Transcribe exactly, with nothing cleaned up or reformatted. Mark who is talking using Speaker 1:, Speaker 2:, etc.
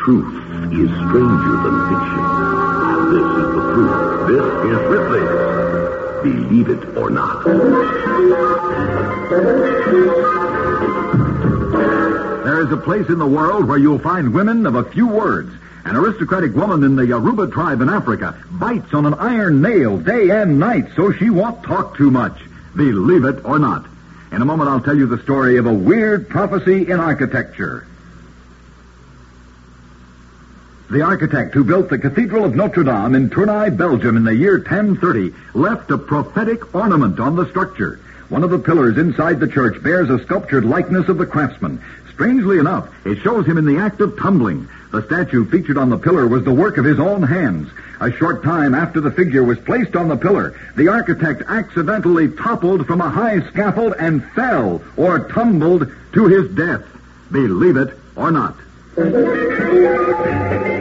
Speaker 1: truth is stranger than fiction. And this is the proof. This is Ripley's Believe It or Not.
Speaker 2: There is a place in the world where you'll find women of a few words. An aristocratic woman in the Yoruba tribe in Africa bites on an iron nail day and night so she won't talk too much. Believe it or not. In a moment, I'll tell you the story of a weird prophecy in architecture. The architect who built the Cathedral of Notre Dame in Tournai, Belgium in the year ten thirty left a prophetic ornament on the structure. One of the pillars inside the church bears a sculptured likeness of the craftsman. Strangely enough, it shows him in the act of tumbling. The statue featured on the pillar was the work of his own hands. A short time after the figure was placed on the pillar, the architect accidentally toppled from a high scaffold and fell or tumbled to his death. Believe it or not.